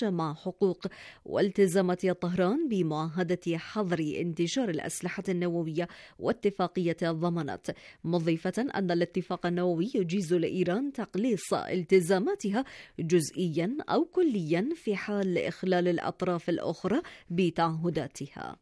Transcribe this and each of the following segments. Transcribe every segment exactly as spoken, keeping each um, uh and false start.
مع حقوق والتزامات طهران بمعاهدة حظر انتشار الأسلحة النووية واتفاقية الضمانات، مضيفة أن الاتفاق النووي يجيز لإيران تقليص التزاماتها جزئيا أو كليا في حال إخلال الأطراف الأخرى بتعهداتها.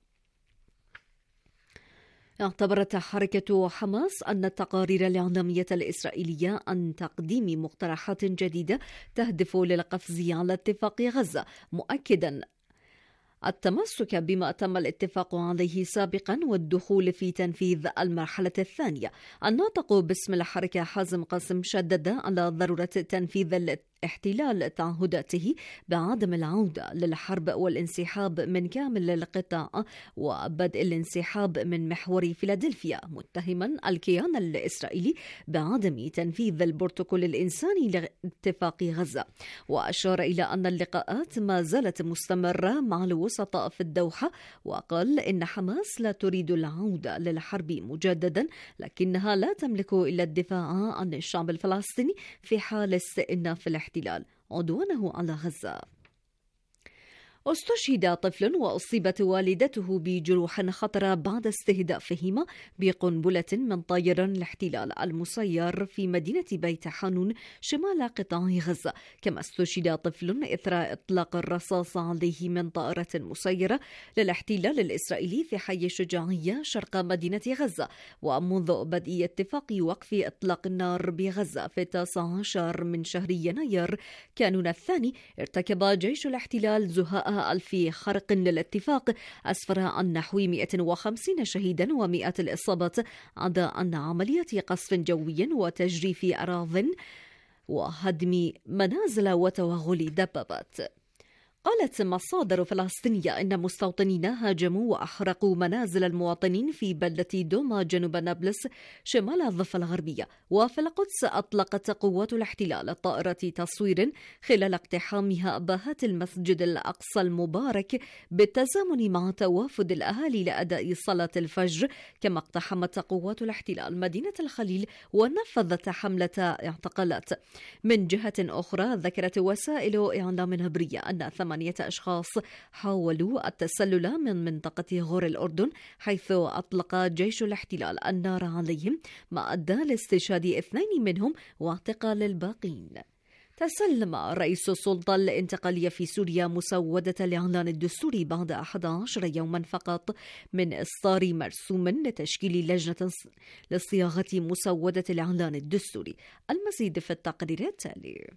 اعتبرت حركة حماس أن التقارير الإعلامية الإسرائيلية عن تقديم مقترحات جديدة تهدف للقفز على اتفاق غزة، مؤكدا التمسك بما تم الاتفاق عليه سابقا والدخول في تنفيذ المرحلة الثانية. الناطق باسم الحركة حازم قاسم شدد على ضرورة تنفيذ احتلال تعهداته بعدم العودة للحرب والانسحاب من كامل القطاع وبدء الانسحاب من محور فيلادلفيا، متهما الكيان الإسرائيلي بعدم تنفيذ البروتوكول الإنساني لاتفاق غزة. وأشار إلى أن اللقاءات ما زالت مستمرة مع الوسطاء في الدوحة، وقال إن حماس لا تريد العودة للحرب مجددا، لكنها لا تملك إلا الدفاع عن الشعب الفلسطيني في حال استئناف الاحتلال عدوانه على غزة. استشهد طفل وأصيبت والدته بجروح خطرة بعد استهدافهما بقنبلة من طيران الاحتلال المسير في مدينة بيت حانون شمال قطاع غزة. كما استشهد طفل إثر إطلاق الرصاص عليه من طائرة مسيرة للاحتلال الإسرائيلي في حي الشجاعية شرق مدينة غزة. ومنذ بدء اتفاق وقف إطلاق النار بغزة في التاسع عشر من شهر يناير كانون الثاني، ارتكب جيش الاحتلال زهاء ألف خرق للاتفاق أسفر عن نحو مئة وخمسين شهيدا ومئة الإصابات، عدا أن عمليات قصف جوي وتجريف أراضٍ وهدم منازل وتوغل دبابات. قالت مصادر فلسطينية إن مستوطنين هاجموا وأحرقوا منازل المواطنين في بلدة دوما جنوب نابلس شمال الضفة الغربية. وفي القدس أطلقت قوات الاحتلال طائرة تصوير خلال اقتحامها أباهات المسجد الأقصى المبارك بالتزامن مع توافد الأهالي لأداء صلاة الفجر. كما اقتحمت قوات الاحتلال مدينة الخليل ونفذت حملة اعتقالات. من جهة أخرى ذكرت وسائل إعلام عبرية أن ثمانية أشخاص حاولوا التسلل من منطقة غور الأردن، حيث أطلق جيش الاحتلال النار عليهم، ما أدى لاستشهاد اثنين منهم واعتقال الباقين. تسلم رئيس السلطة الانتقالية في سوريا مسودة الإعلان الدستوري بعد أحد عشر يوما فقط من إصدار مرسوم لتشكيل لجنة لصياغة مسودة الإعلان الدستوري. المزيد في التقرير التالي.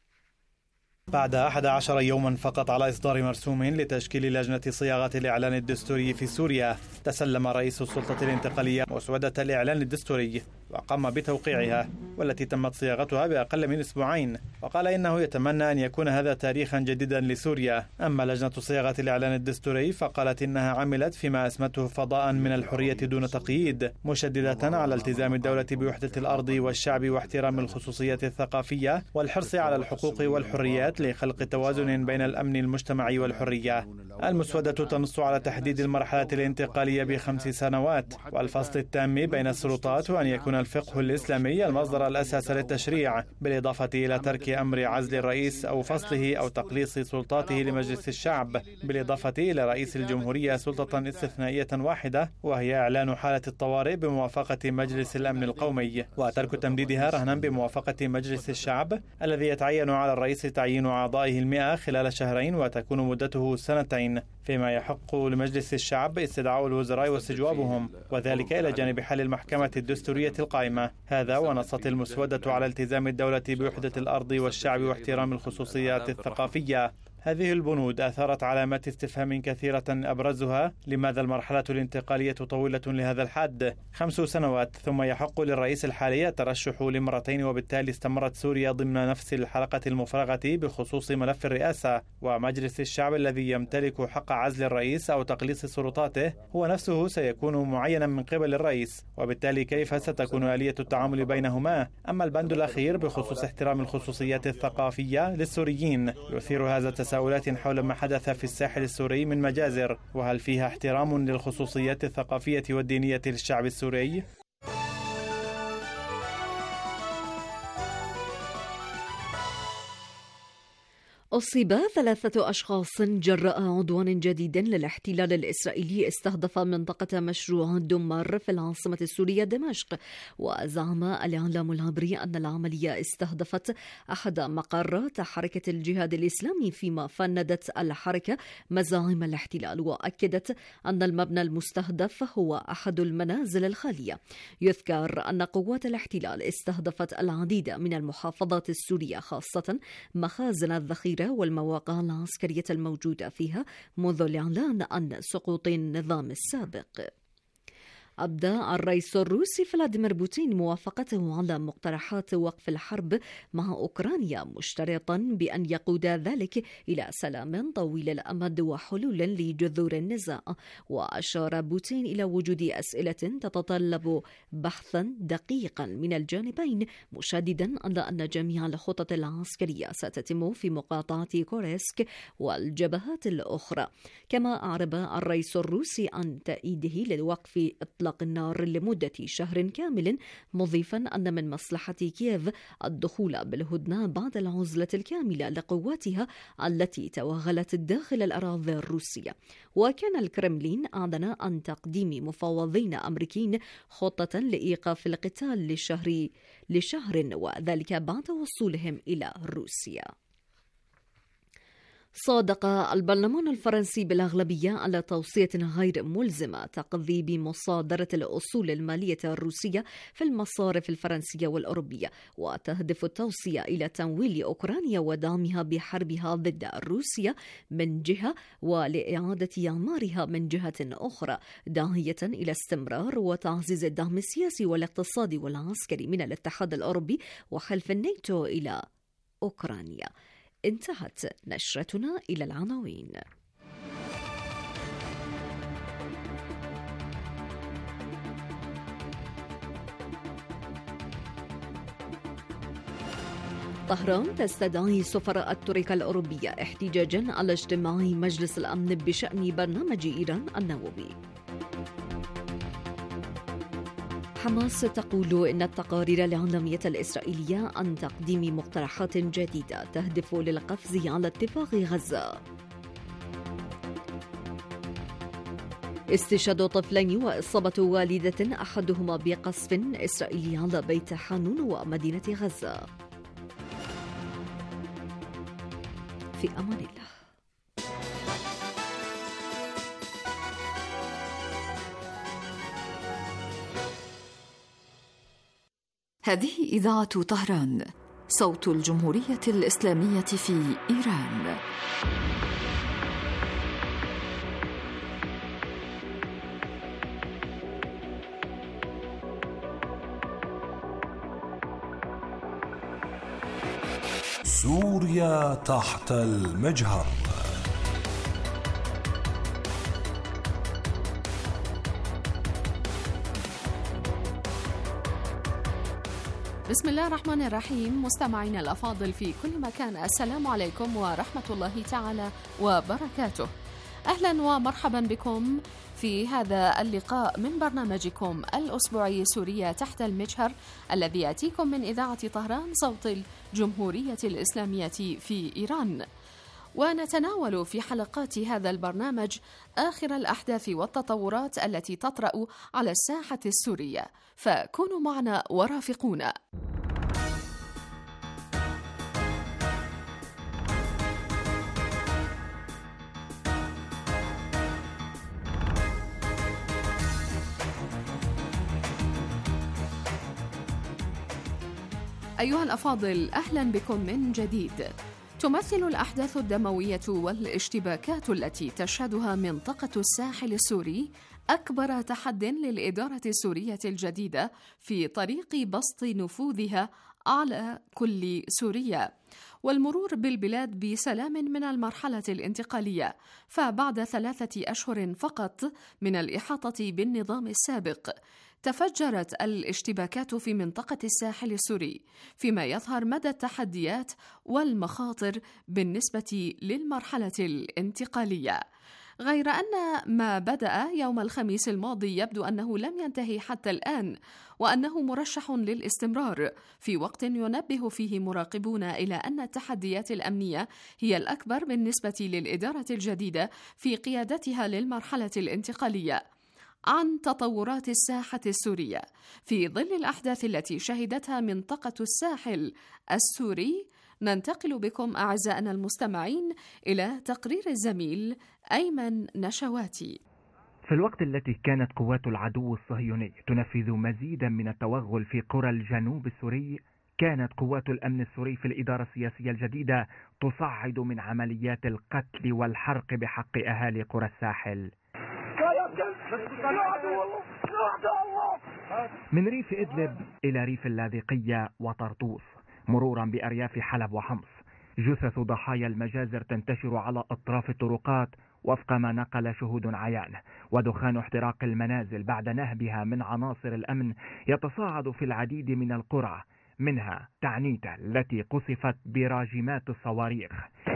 بعد أحد عشر يوما فقط على إصدار مرسوم لتشكيل لجنة صياغة الإعلان الدستوري في سوريا، تسلم رئيس السلطة الانتقالية مسودة الإعلان الدستوري وقام بتوقيعها، والتي تمت صياغتها بأقل من أسبوعين، وقال إنه يتمنى أن يكون هذا تاريخا جديدا لسوريا. أما لجنة صياغة الإعلان الدستوري فقالت إنها عملت فيما أسمته فضاء من الحرية دون تقييد، مشددة على التزام الدولة بوحدة الأرض والشعب واحترام الخصوصيات الثقافية والحرص على الحقوق والحريات لخلق توازن بين الأمن المجتمعي والحرية. المسودة تنص على تحديد المرحلة الانتقالية بخمس سنوات والفصل التام بين السلطات، وأن يكون الفقه الإسلامي المصدر الأساس للتشريع، بالإضافة إلى ترك أمر عزل الرئيس أو فصله أو تقليص سلطاته لمجلس الشعب، بالإضافة إلى رئيس الجمهورية سلطة استثنائية واحدة وهي إعلان حالة الطوارئ بموافقة مجلس الأمن القومي، وترك تمديدها رهنا بموافقة مجلس الشعب الذي يتعين على الرئيس تعيين أعضائه المئة خلال شهرين وتكون مدته سنتين، فيما يحق لمجلس الشعب استدعاء الوزراء واستجوابهم، وذلك إلى جانب حل المحكمة الدستورية القائمة. هذا ونصت المسودة على التزام الدولة بوحدة الأرض والشعب واحترام الخصوصيات الثقافية. هذه البنود أثارت علامات استفهام كثيرة، أبرزها لماذا المرحلة الانتقالية طويلة لهذا الحد؟ خمس سنوات، ثم يحق للرئيس الحالي الترشح لمرتين، وبالتالي استمرت سوريا ضمن نفس الحلقة المفرغة بخصوص ملف الرئاسة. ومجلس الشعب الذي يمتلك حق عزل الرئيس أو تقليص سلطاته هو نفسه سيكون معينا من قبل الرئيس، وبالتالي كيف ستكون آلية التعامل بينهما؟ أما البند الأخير بخصوص احترام الخصوصيات الثقافية للسوريين يثير هذا تساؤلات حول ما حدث في الساحل السوري من مجازر، وهل فيها احترام للخصوصيات الثقافية والدينية للشعب السوري؟ أصيب ثلاثة أشخاص جراء عدوان جديد للاحتلال الإسرائيلي استهدف منطقة مشروع الدمار في العاصمة السورية دمشق. وزعم الإعلام العبري أن العملية استهدفت أحد مقرات حركة الجهاد الإسلامي، فيما فندت الحركة مزاعم الاحتلال وأكدت أن المبنى المستهدف هو أحد المنازل الخالية. يذكر أن قوات الاحتلال استهدفت العديد من المحافظات السورية، خاصة مخازن الذخيرة والمواقع العسكرية الموجودة فيها منذ الإعلان عن سقوط النظام السابق. أبدى الرئيس الروسي فلاديمير بوتين موافقته على مقترحات وقف الحرب مع أوكرانيا، مشترطا بأن يقود ذلك إلى سلام طويل الأمد وحلول لجذور النزاع. وأشار بوتين إلى وجود أسئلة تتطلب بحثا دقيقا من الجانبين، مشددا على أن جميع الخطط العسكرية ستتم في مقاطعة كورسك والجبهات الأخرى. كما أعرب الرئيس الروسي عن تأييده لوقف إطلاق النار لمدة شهر كامل، مضيفا أن من مصلحة كييف الدخول بالهدنة بعد العزلة الكاملة لقواتها التي توغلت داخل الأراضي الروسية. وكان الكرملين أعلن عن تقديم مفوضين أمريكيين خطة لإيقاف القتال لشهر لشهر وذلك بعد وصولهم إلى روسيا. صادق البرلمان الفرنسي بالأغلبية على توصية غير ملزمة تقضيب مصادرة الأصول المالية الروسية في المصارف الفرنسية والأوروبية، وتهدف التوصية إلى تمويل أوكرانيا ودعمها بحربها ضد روسيا من جهة، ولإعادة إعمارها من جهة أخرى، داعية إلى استمرار وتعزيز الدعم السياسي والاقتصادي والعسكري من الاتحاد الأوروبي وحلف الناتو إلى أوكرانيا. انتهت نشرتنا إلى العناوين. طهران تستدعي سفراء التركية الأوروبية احتجاجا على اجتماع مجلس الأمن بشأن برنامج إيران النووي. حماس تقول إن التقارير الإعلامية الإسرائيلية عن تقديم مقترحات جديدة تهدف للقفز على اتفاق غزة. استشهاد طفلين وإصابة والدة أحدهما بقصف إسرائيلي على بيت حانون ومدينة غزة. في أمان الله. هذه إذاعة طهران، صوت الجمهورية الإسلامية في إيران. سوريا تحت المجهر. بسم الله الرحمن الرحيم. مستمعينا الأفاضل في كل مكان، السلام عليكم ورحمة الله تعالى وبركاته. أهلا ومرحبا بكم في هذا اللقاء من برنامجكم الأسبوعي سوريا تحت المجهر، الذي يأتيكم من إذاعة طهران صوت الجمهورية الإسلامية في إيران. ونتناول في حلقات هذا البرنامج آخر الأحداث والتطورات التي تطرأ على الساحة السورية، فكونوا معنا ورافقونا. أيها الأفاضل، أهلا بكم من جديد. تمثل الأحداث الدموية والاشتباكات التي تشهدها منطقة الساحل السوري أكبر تحد للإدارة السورية الجديدة في طريق بسط نفوذها على كل سوريا والمرور بالبلاد بسلام من المرحلة الانتقالية. فبعد ثلاثة أشهر فقط من الإحاطة بالنظام السابق تفجرت الاشتباكات في منطقة الساحل السوري، فيما يظهر مدى التحديات والمخاطر بالنسبة للمرحلة الانتقالية. غير أن ما بدأ يوم الخميس الماضي يبدو أنه لم ينتهي حتى الآن، وأنه مرشح للاستمرار، في وقت ينبه فيه مراقبون إلى أن التحديات الأمنية هي الأكبر بالنسبة للإدارة الجديدة في قيادتها للمرحلة الانتقالية. عن تطورات الساحة السورية في ظل الأحداث التي شهدتها منطقة الساحل السوري، ننتقل بكم أعزائنا المستمعين إلى تقرير الزميل أيمن نشواتي. في الوقت التي كانت قوات العدو الصهيوني تنفذ مزيدا من التوغل في قرى الجنوب السوري، كانت قوات الأمن السوري في الإدارة السياسية الجديدة تصعد من عمليات القتل والحرق بحق أهالي قرى الساحل. من ريف إدلب إلى ريف اللاذقية وطرطوس، مرورا بأرياف حلب وحمص، جثث ضحايا المجازر تنتشر على أطراف الطرقات وفق ما نقل شهود عيان، ودخان احتراق المنازل بعد نهبها من عناصر الأمن يتصاعد في العديد من القرى، منها تعنيتة التي قصفت براجمات الصواريخ.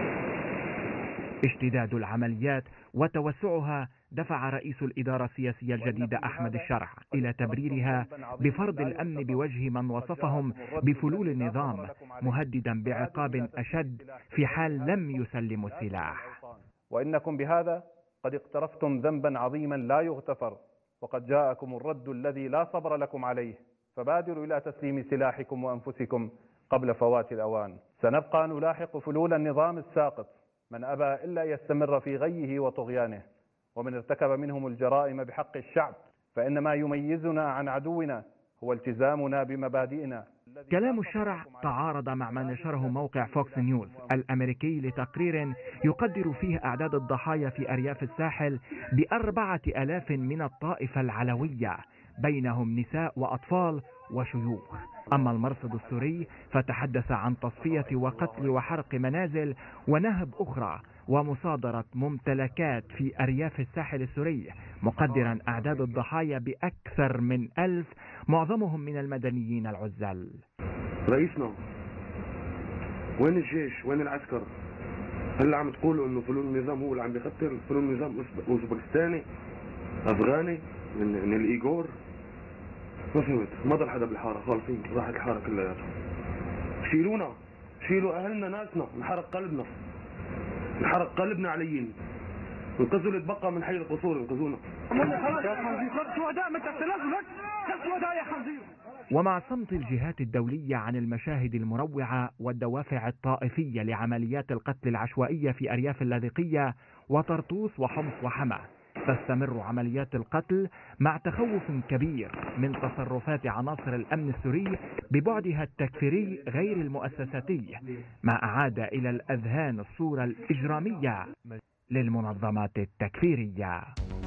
اشتداد العمليات وتوسعها دفع رئيس الإدارة السياسية الجديدة أحمد الشرع إلى تبريرها بفرض الأمن بوجه من وصفهم بفلول النظام، مهددا بعقاب أشد في حال لم يسلموا السلاح. وإنكم بهذا قد اقترفتم ذنبا عظيما لا يغتفر، وقد جاءكم الرد الذي لا صبر لكم عليه، فبادروا إلى تسليم سلاحكم وأنفسكم قبل فوات الأوان. سنبقى نلاحق فلول النظام الساقط، من أبى إلا يستمر في غيه وطغيانه، ومن ارتكب منهم الجرائم بحق الشعب، فإن ما يميزنا عن عدونا هو التزامنا بمبادئنا. كلام الشرع تعارض مع ما نشره موقع فوكس نيوز الأمريكي لتقرير يقدر فيه أعداد الضحايا في أرياف الساحل بأربعة آلاف من الطائفة العلوية، بينهم نساء وأطفال وشيوخ. أما المرصد السوري فتحدث عن تصفية وقتل وحرق منازل ونهب أخرى ومصادرة ممتلكات في أرياف الساحل السوري، مقدرا أعداد الضحايا بأكثر من ألف، معظمهم من المدنيين العزل. رئيسنا وين الجيش؟ وين العسكر؟ هلا عم تقولوا انه فلول النظام هو اللي عم بيقتل؟ فلول النظام اوزبكستاني افغاني من, من الايغور؟ ما فهمت، ما ضل حدا بالحاره، خالصين راحت الحاره كلياتها. شيلونا، شيلوا اهلنا، ناسنا، نحرق قلبنا، نحرق قلبنا عليين، انقذوا اللي تبقى من حي القصور، انقذونا. ومع صمت الجهات الدولية عن المشاهد المروعة والدوافع الطائفية لعمليات القتل العشوائية في أرياف اللاذقية وطرطوس وحمص وحما، تستمر عمليات القتل مع تخوف كبير من تصرفات عناصر الأمن السوري ببعدها التكفيري غير المؤسساتي، ما أعاد إلى الأذهان الصورة الإجرامية للمنظمات التكفيرية.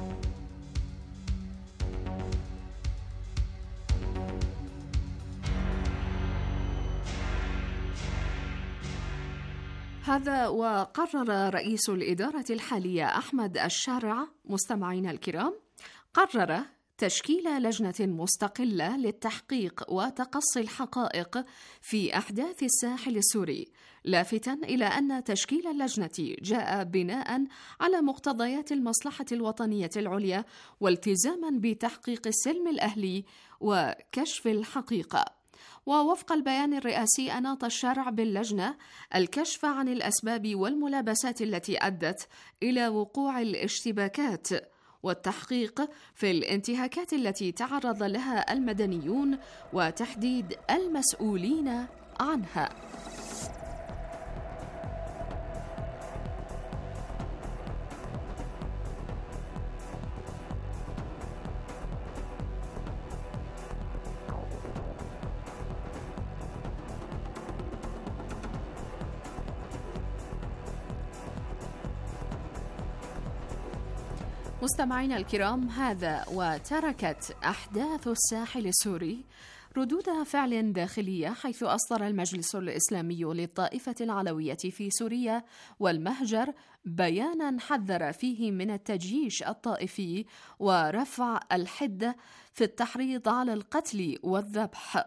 هذا وقرر رئيس الإدارة الحالية أحمد الشرع مستمعينا الكرام قرر تشكيل لجنة مستقلة للتحقيق وتقصي الحقائق في أحداث الساحل السوري، لافتا إلى أن تشكيل اللجنة جاء بناء على مقتضيات المصلحة الوطنية العليا والتزاما بتحقيق السلم الأهلي وكشف الحقيقة. ووفق البيان الرئاسي أناط الشرع باللجنة الكشف عن الأسباب والملابسات التي أدت إلى وقوع الاشتباكات والتحقيق في الانتهاكات التي تعرض لها المدنيون وتحديد المسؤولين عنها. مستمعينا الكرام، هذا وتركت أحداث الساحل السوري ردود فعل داخلية، حيث أصدر المجلس الإسلامي للطائفة العلوية في سوريا والمهجر بيانا حذر فيه من التجييش الطائفي ورفع الحدة في التحريض على القتل والذبح.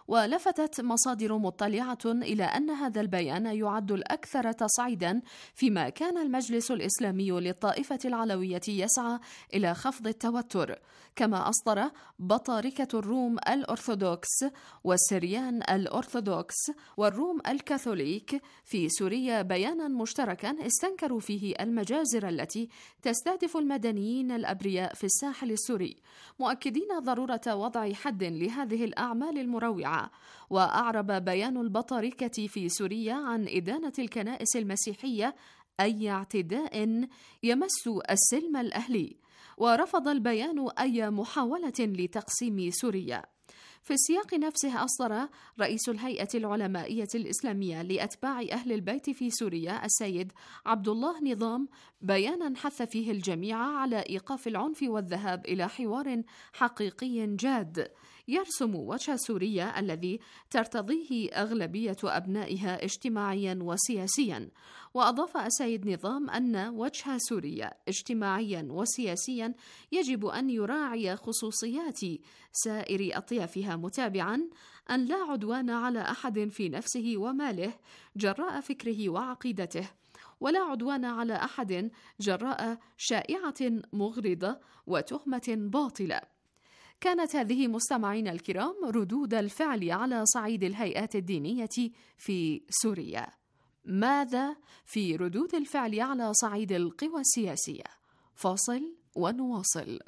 ولفتت مصادر مطلعة إلى أن هذا البيان يعد الأكثر تصعيدا، فيما كان المجلس الإسلامي للطائفة العلوية يسعى إلى خفض التوتر. كما أصدر بطاركة الروم الأرثوذكس والسريان الأرثوذكس والروم الكاثوليك في سوريا بيانا مشتركا استنكروا فيه المجازر التي تستهدف المدنيين الأبرياء في الساحل السوري، مؤكدين ضرورة وضع حد لهذه الأعمال المروعة. وأعرب بيان البطاركة في سوريا عن إدانة الكنائس المسيحية أي اعتداء يمس السلم الأهلي، ورفض البيان أي محاولة لتقسيم سوريا. في السياق نفسه أصدر رئيس الهيئة العلمائية الإسلامية لأتباع أهل البيت في سوريا السيد عبد الله نظام بيانا حث فيه الجميع على إيقاف العنف والذهاب إلى حوار حقيقي جاد يرسم وجه سوريا الذي ترتضيه أغلبية أبنائها اجتماعيا وسياسيا. وأضاف السيد نظام أن وجه سوريا اجتماعيا وسياسيا يجب أن يراعي خصوصيات سائر أطيافها، متابعا أن لا عدوان على أحد في نفسه وماله جراء فكره وعقيدته، ولا عدوان على أحد جراء شائعة مغرضة وتهمة باطلة. كانت هذه مستمعين الكرام ردود الفعل على صعيد الهيئات الدينية في سوريا. ماذا في ردود الفعل على صعيد القوى السياسية؟ فاصل ونواصل.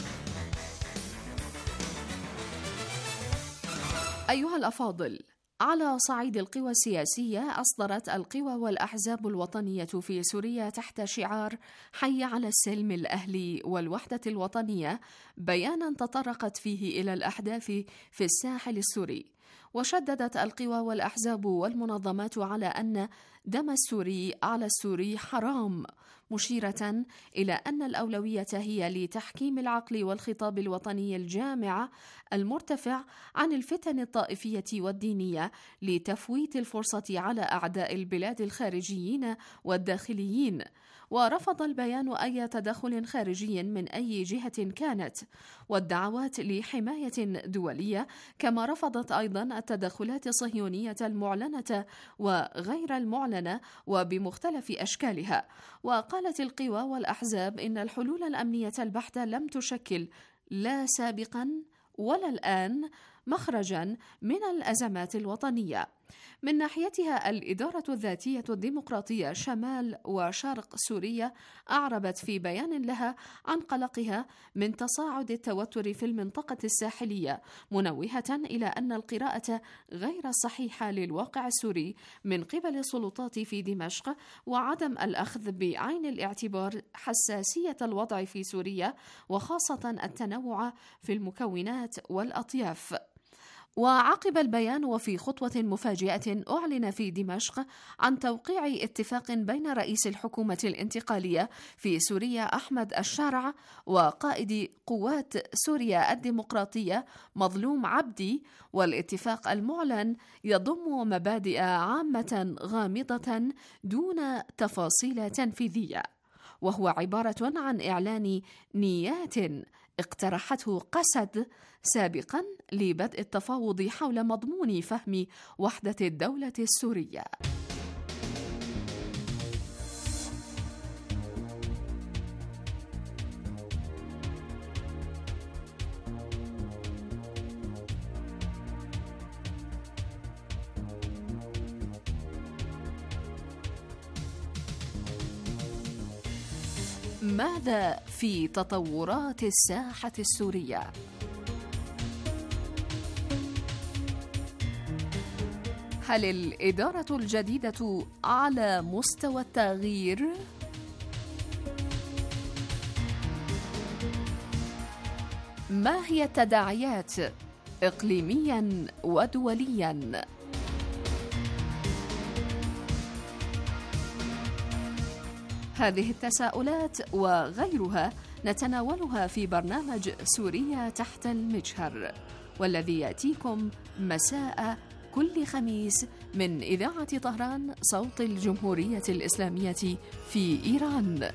أيها الأفاضل، على صعيد القوى السياسية أصدرت القوى والأحزاب الوطنية في سوريا تحت شعار حي على السلم الأهلي والوحدة الوطنية بيانا تطرقت فيه إلى الأحداث في الساحل السوري. وشددت القوى والأحزاب والمنظمات على أن دم السوري على السوري حرام، مشيرة إلى أن الأولوية هي لتحكيم العقل والخطاب الوطني الجامع المرتفع عن الفتن الطائفية والدينية لتفويت الفرصة على أعداء البلاد الخارجيين والداخليين. ورفض البيان أي تدخل خارجي من أي جهة كانت، والدعوات لحماية دولية، كما رفضت أيضا التدخلات الصهيونية المعلنة وغير المعلنة وبمختلف أشكالها. وقالت القوى والأحزاب إن الحلول الأمنية البحتة لم تشكل لا سابقا ولا الآن مخرجا من الأزمات الوطنية. من ناحيتها الإدارة الذاتية الديمقراطية شمال وشرق سوريا أعربت في بيان لها عن قلقها من تصاعد التوتر في المنطقة الساحلية، منوهة إلى أن القراءة غير الصحيحة للواقع السوري من قبل السلطات في دمشق، وعدم الأخذ بعين الاعتبار حساسية الوضع في سوريا وخاصة التنوع في المكونات والأطياف. وعقب البيان وفي خطوة مفاجئة أعلن في دمشق عن توقيع اتفاق بين رئيس الحكومة الانتقالية في سوريا أحمد الشارع وقائد قوات سوريا الديمقراطية مظلوم عبدي. والاتفاق المعلن يضم مبادئ عامة غامضة دون تفاصيل تنفيذية، وهو عبارة عن إعلان نيات اقترحته قسد سابقا لبدء التفاوض حول مضمون فهم وحدة الدولة السورية. ماذا في تطورات الساحة السورية؟ هل الإدارة الجديدة على مستوى التغيير؟ ما هي التداعيات إقليمياً ودولياً؟ هذه التساؤلات وغيرها نتناولها في برنامج سوريا تحت المجهر، والذي يأتيكم مساء كل خميس من إذاعة طهران صوت الجمهورية الإسلامية في إيران.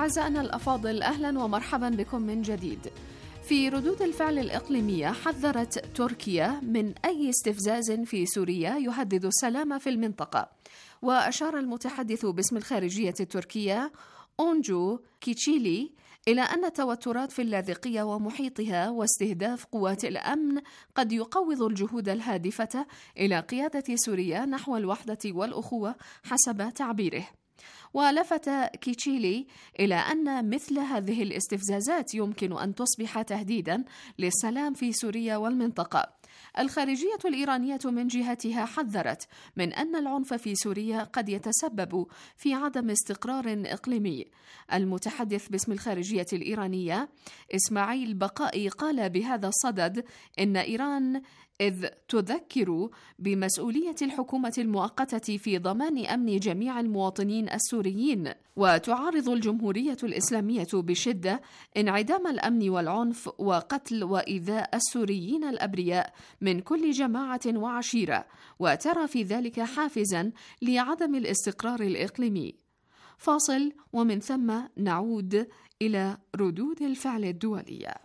أعزائنا الأفاضل، أهلا ومرحبا بكم من جديد. في ردود الفعل الإقليمية حذرت تركيا من أي استفزاز في سوريا يهدد السلام في المنطقة. وأشار المتحدث باسم الخارجية التركية أونجو كيتشيلي إلى أن التوترات في اللاذقية ومحيطها واستهداف قوات الأمن قد يقوض الجهود الهادفة إلى قيادة سوريا نحو الوحدة والأخوة حسب تعبيره. ولفت كيتشيلي إلى أن مثل هذه الاستفزازات يمكن أن تصبح تهديدا للسلام في سوريا والمنطقة. الخارجية الإيرانية من جهتها حذرت من أن العنف في سوريا قد يتسبب في عدم استقرار إقليمي. المتحدث باسم الخارجية الإيرانية إسماعيل بقائي قال بهذا الصدد إن إيران إذ تذكر بمسؤولية الحكومة المؤقتة في ضمان أمن جميع المواطنين السوريين، وتعارض الجمهورية الإسلامية بشدة انعدام الأمن والعنف وقتل وإيذاء السوريين الأبرياء من كل جماعة وعشيرة، وترى في ذلك حافزا لعدم الاستقرار الإقليمي. فاصل ومن ثم نعود إلى ردود الفعل الدولية.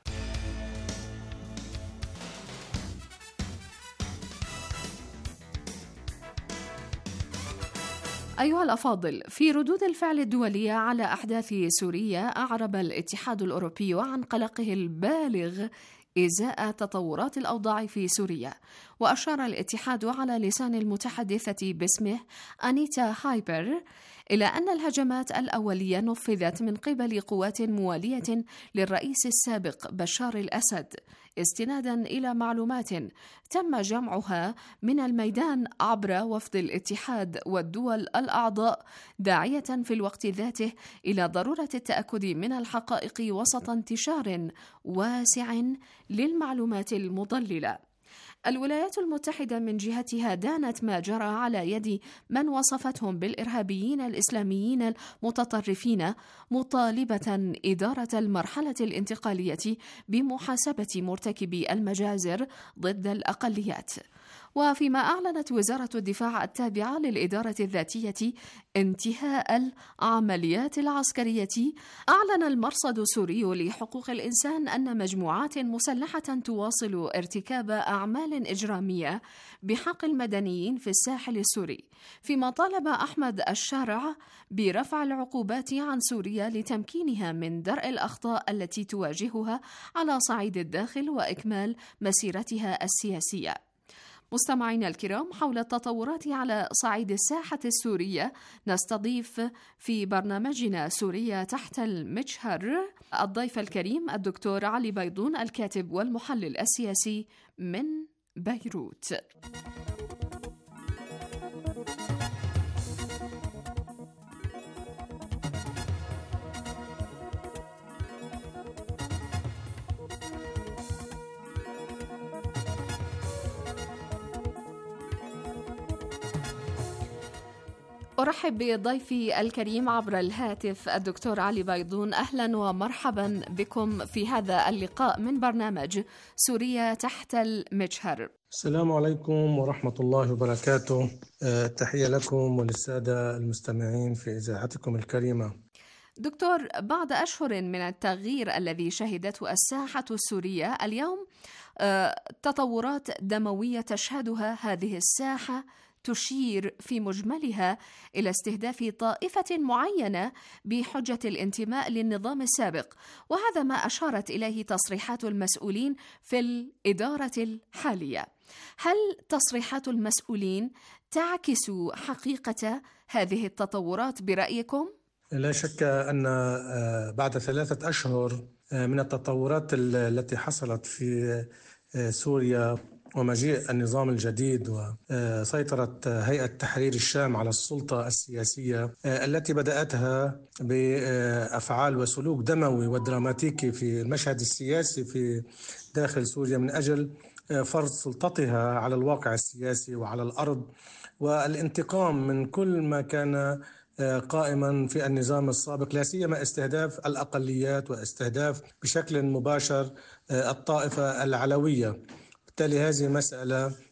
أيها الأفاضل، في ردود الفعل الدولية على أحداث سوريا أعرب الاتحاد الأوروبي عن قلقه البالغ إزاء تطورات الأوضاع في سوريا. وأشار الاتحاد على لسان المتحدثة باسمه أنيتا هايبر إلى أن الهجمات الأولية نفذت من قبل قوات موالية للرئيس السابق بشار الأسد استنادا إلى معلومات تم جمعها من الميدان عبر وفد الاتحاد والدول الأعضاء، داعية في الوقت ذاته إلى ضرورة التأكد من الحقائق وسط انتشار واسع للمعلومات المضللة. الولايات المتحدة من جهتها دانت ما جرى على يد من وصفتهم بالإرهابيين الإسلاميين المتطرفين، مطالبة إدارة المرحلة الانتقالية بمحاسبة مرتكبي المجازر ضد الأقليات. وفيما أعلنت وزارة الدفاع التابعة للإدارة الذاتية انتهاء العمليات العسكرية، أعلن المرصد السوري لحقوق الإنسان أن مجموعات مسلحة تواصل ارتكاب أعمال إجرامية بحق المدنيين في الساحل السوري، فيما طالب أحمد الشارع برفع العقوبات عن سوريا لتمكينها من درء الأخطاء التي تواجهها على صعيد الداخل وإكمال مسيرتها السياسية. مستمعينا الكرام، حول التطورات على صعيد الساحة السورية نستضيف في برنامجنا سوريا تحت المجهر الضيف الكريم الدكتور علي بيضون، الكاتب والمحلل السياسي من بيروت. أرحب بضيفي الكريم عبر الهاتف الدكتور علي بيضون. أهلا ومرحبا بكم في هذا اللقاء من برنامج سوريا تحت المجهر. السلام عليكم ورحمة الله وبركاته. تحية لكم وللسادة المستمعين في إذاعتكم الكريمة. دكتور، بعد أشهر من التغيير الذي شهدته الساحة السورية، اليوم تطورات دموية تشهدها هذه الساحة تشير في مجملها إلى استهداف طائفة معينة بحجة الانتماء للنظام السابق، وهذا ما أشارت إليه تصريحات المسؤولين في الإدارة الحالية. هل تصريحات المسؤولين تعكس حقيقة هذه التطورات برأيكم؟ لا شك أن بعد ثلاثة أشهر من التطورات التي حصلت في سوريا ومجيء النظام الجديد وسيطرة هيئة تحرير الشام على السلطة السياسية التي بدأتها بأفعال وسلوك دموي ودراماتيكي في المشهد السياسي في داخل سوريا من أجل فرض سلطتها على الواقع السياسي وعلى الأرض، والانتقام من كل ما كان قائما في النظام السابق، لا سيما استهداف الأقليات واستهداف بشكل مباشر الطائفة العلوية. بالتالي هذه مسألة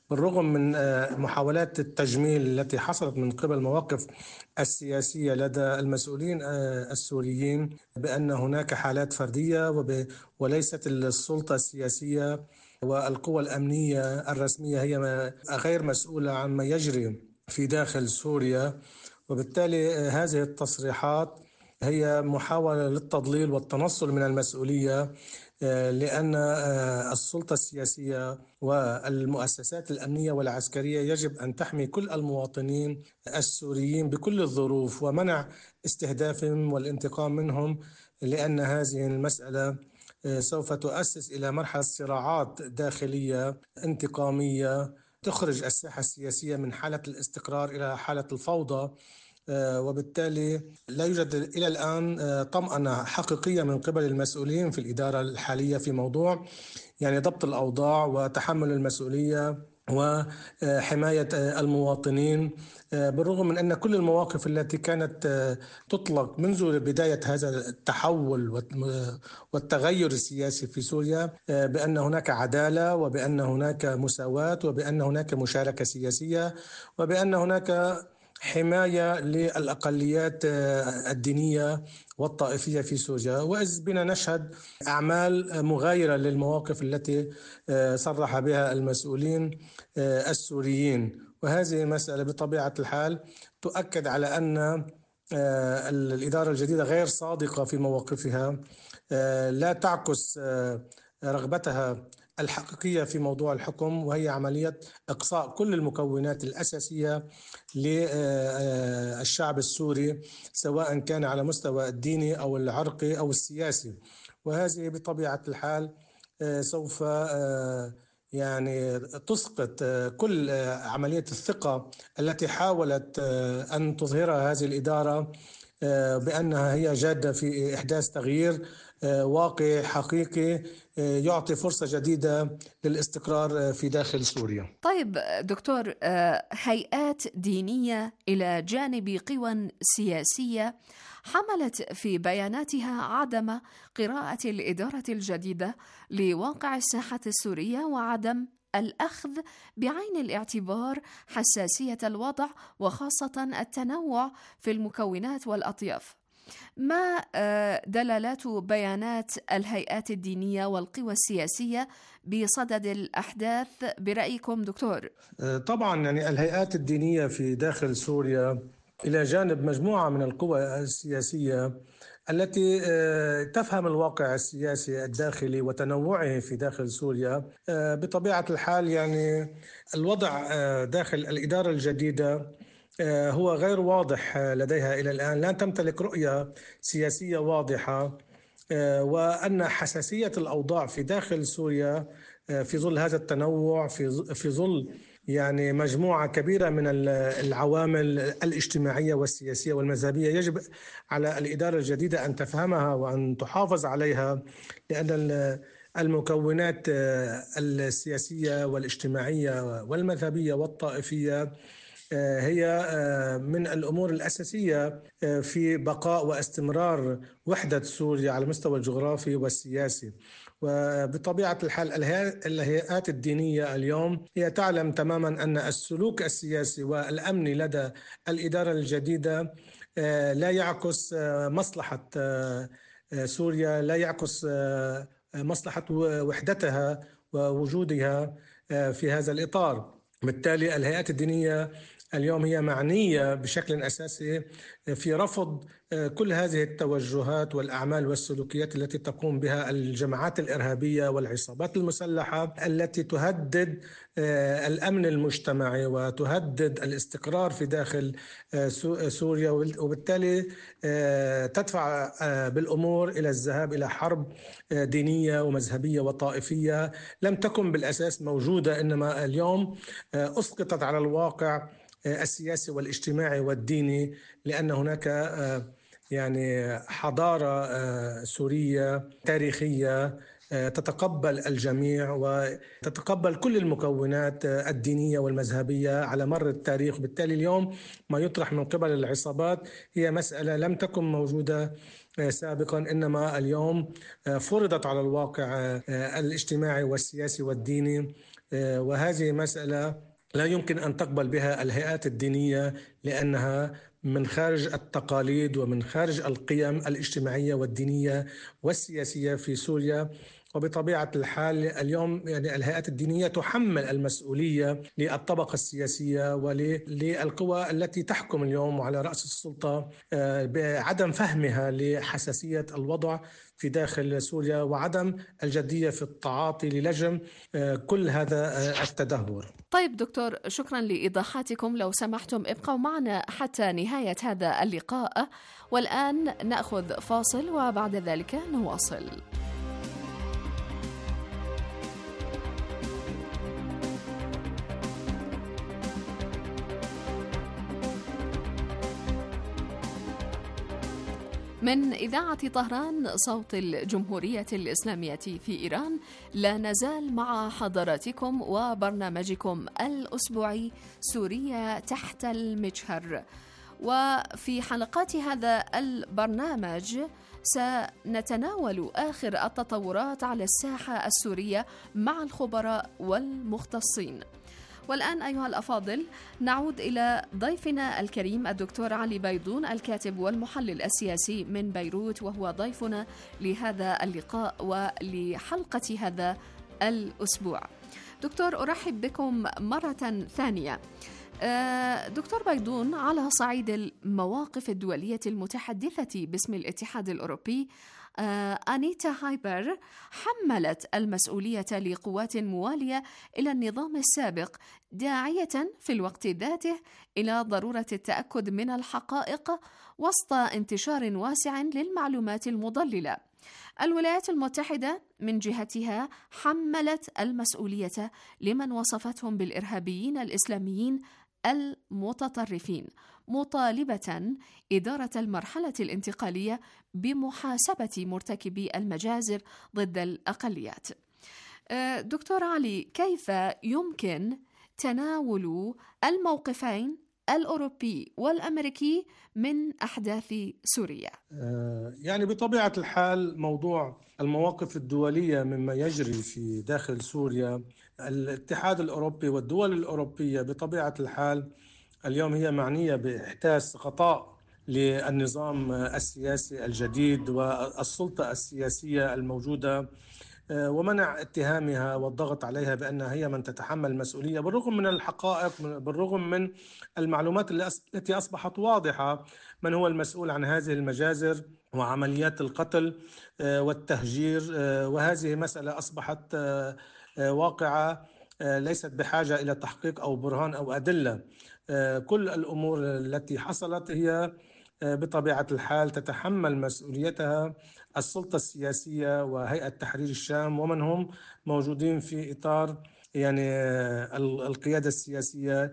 بالرغم من محاولات التجميل التي حصلت من قبل المواقف السياسية لدى المسؤولين السوريين بأن هناك حالات فردية وليست السلطة السياسية والقوى الأمنية الرسمية هي غير مسؤولة عما يجري في داخل سوريا، وبالتالي هذه التصريحات هي محاولة للتضليل والتنصل من المسؤولية، لأن السلطة السياسية والمؤسسات الأمنية والعسكرية يجب أن تحمي كل المواطنين السوريين بكل الظروف ومنع استهدافهم والانتقام منهم، لأن هذه المسألة سوف تؤسس إلى مرحلة صراعات داخلية انتقامية تخرج الساحة السياسية من حالة الاستقرار إلى حالة الفوضى، وبالتالي لا يوجد إلى الآن طمأنة حقيقية من قبل المسؤولين في الإدارة الحالية في موضوع يعني ضبط الأوضاع وتحمل المسؤولية وحماية المواطنين، بالرغم من أن كل المواقف التي كانت تطلق منذ بداية هذا التحول والتغير السياسي في سوريا بأن هناك عدالة وبأن هناك مساواة وبأن هناك مشاركة سياسية وبأن هناك حماية للأقليات الدينية والطائفية في سوريا، وإذ بنا نشهد أعمال مغايرة للمواقف التي صرح بها المسؤولين السوريين. وهذه المسألة بطبيعة الحال تؤكد على أن الإدارة الجديدة غير صادقة في مواقفها، لا تعكس رغبتها الحقيقية في موضوع الحكم، وهي عملية إقصاء كل المكونات الأساسية للشعب السوري سواء كان على مستوى الديني أو العرقي أو السياسي. وهذه بطبيعة الحال سوف يعني تسقط كل عملية الثقة التي حاولت أن تظهرها هذه الإدارة بأنها هي جادة في إحداث تغيير واقعي حقيقي يعطي فرصة جديدة للاستقرار في داخل سوريا. طيب دكتور، هيئات دينية إلى جانب قوى سياسية حملت في بياناتها عدم قراءة الإدارة الجديدة لواقع الساحة السورية وعدم الأخذ بعين الاعتبار حساسية الوضع وخاصة التنوع في المكونات والأطياف. ما دلالات بيانات الهيئات الدينية والقوى السياسية بصدد الأحداث برأيكم دكتور؟ طبعا يعني الهيئات الدينية في داخل سوريا إلى جانب مجموعة من القوى السياسية التي تفهم الواقع السياسي الداخلي وتنوعه في داخل سوريا، بطبيعة الحال يعني الوضع داخل الإدارة الجديدة هو غير واضح لديها إلى الآن، لا تمتلك رؤية سياسية واضحة، وأن حساسية الأوضاع في داخل سوريا في ظل هذا التنوع في في ظل يعني مجموعة كبيرة من العوامل الاجتماعية والسياسية والمذهبية يجب على الإدارة الجديدة أن تفهمها وأن تحافظ عليها، لأن المكونات السياسية والاجتماعية والمذهبية والطائفية هي من الأمور الأساسية في بقاء واستمرار وحدة سوريا على المستوى الجغرافي والسياسي. وبطبيعة الحال الهيئات الدينية اليوم هي تعلم تماما أن السلوك السياسي والأمني لدى الإدارة الجديدة لا يعكس مصلحة سوريا، لا يعكس مصلحة وحدتها ووجودها في هذا الإطار. بالتالي الهيئات الدينية اليوم هي معنية بشكل أساسي في رفض كل هذه التوجهات والأعمال والسلوكيات التي تقوم بها الجماعات الإرهابية والعصابات المسلحة التي تهدد الأمن المجتمعي وتهدد الاستقرار في داخل سوريا، وبالتالي تدفع بالأمور إلى الذهاب إلى حرب دينية ومذهبية وطائفية لم تكن بالأساس موجودة، إنما اليوم أسقطت على الواقع السياسي والاجتماعي والديني، لأن هناك يعني حضارة سورية تاريخية تتقبل الجميع وتتقبل كل المكونات الدينية والمذهبية على مر التاريخ. بالتالي اليوم ما يطرح من قبل العصابات هي مسألة لم تكن موجودة سابقا، إنما اليوم فرضت على الواقع الاجتماعي والسياسي والديني وهذه مسألة لا يمكن أن تقبل بها الهيئات الدينية، لأنها من خارج التقاليد ومن خارج القيم الاجتماعية والدينية والسياسية في سوريا. وبطبيعة الحال اليوم يعني الهيئات الدينية تحمل المسؤولية للطبقة السياسية وللقوى التي تحكم اليوم على رأس السلطة بعدم فهمها لحساسية الوضع في داخل سوريا وعدم الجدية في التعاطي للجم كل هذا التدهور. طيب دكتور، شكرا لإيضاحاتكم. لو سمحتم ابقوا معنا حتى نهاية هذا اللقاء، والآن نأخذ فاصل وبعد ذلك نواصل. من إذاعة طهران صوت الجمهورية الإسلامية في إيران، لا نزال مع حضراتكم وبرنامجكم الأسبوعي سوريا تحت المجهر. وفي حلقات هذا البرنامج سنتناول آخر التطورات على الساحة السورية مع الخبراء والمختصين. والآن أيها الأفاضل نعود إلى ضيفنا الكريم الدكتور علي بيضون، الكاتب والمحلل السياسي من بيروت، وهو ضيفنا لهذا اللقاء ولحلقة هذا الأسبوع. دكتور، أرحب بكم مرة ثانية. دكتور بيضون، على صعيد المواقف الدولية المتحدثة باسم الاتحاد الأوروبي، أنيتا هايبر حملت المسؤولية لقوات موالية إلى النظام السابق، داعية في الوقت ذاته إلى ضرورة التأكد من الحقائق وسط انتشار واسع للمعلومات المضللة. الولايات المتحدة من جهتها حملت المسؤولية لمن وصفتهم بالإرهابيين الإسلاميين المتطرفين، مطالبة إدارة المرحلة الانتقالية بمحاسبة مرتكبي المجازر ضد الأقليات. دكتور علي، كيف يمكن تناول الموقفين الأوروبي والأمريكي من أحداث سوريا؟ يعني بطبيعة الحال موضوع المواقف الدولية مما يجري في داخل سوريا، الاتحاد الأوروبي والدول الأوروبية بطبيعة الحال اليوم هي معنية بإحداث غطاء للنظام السياسي الجديد والسلطة السياسية الموجودة، ومنع اتهامها والضغط عليها بأنها هي من تتحمل المسؤولية، بالرغم من الحقائق، بالرغم من المعلومات التي أصبحت واضحة من هو المسؤول عن هذه المجازر وعمليات القتل والتهجير. وهذه مسألة أصبحت واقعة ليست بحاجة إلى تحقيق أو برهان أو أدلة. كل الأمور التي حصلت هي بطبيعة الحال تتحمل مسؤوليتها السلطة السياسية وهيئة تحرير الشام ومن هم موجودين في إطار يعني القيادة السياسية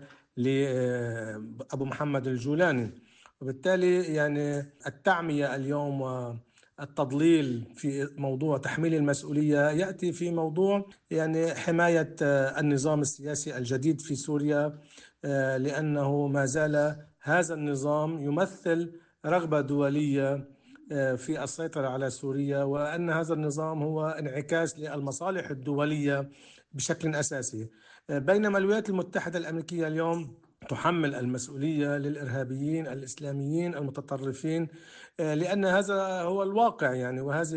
لأبو محمد الجولاني. وبالتالي يعني التعمية اليوم والتضليل في موضوع تحميل المسؤولية يأتي في موضوع يعني حماية النظام السياسي الجديد في سوريا، لأنه ما زال هذا النظام يمثل رغبة دولية في السيطرة على سوريا، وأن هذا النظام هو انعكاس للمصالح الدولية بشكل أساسي. بينما الولايات المتحدة الأمريكية اليوم تحمل المسؤولية للإرهابيين الإسلاميين المتطرفين، لأن هذا هو الواقع يعني، وهذه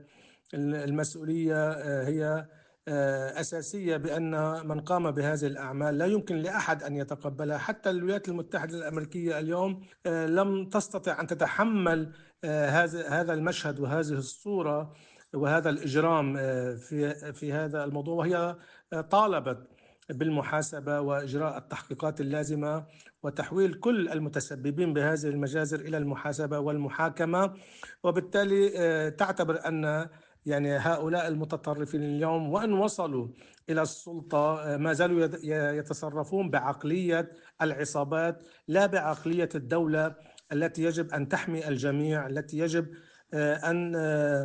المسؤولية هي أساسية، بأن من قام بهذه الأعمال لا يمكن لأحد أن يتقبلها. حتى الولايات المتحدة الأمريكية اليوم لم تستطع أن تتحمل هذا هذا المشهد وهذه الصورة وهذا الإجرام في في هذا الموضوع، وهي طالبت بالمحاسبة وإجراء التحقيقات اللازمة وتحويل كل المتسببين بهذه المجازر إلى المحاسبة والمحاكمة. وبالتالي تعتبر أن يعني هؤلاء المتطرفين اليوم وإن وصلوا إلى السلطة ما زالوا يتصرفون بعقلية العصابات لا بعقلية الدولة التي يجب أن تحمي الجميع، التي يجب أن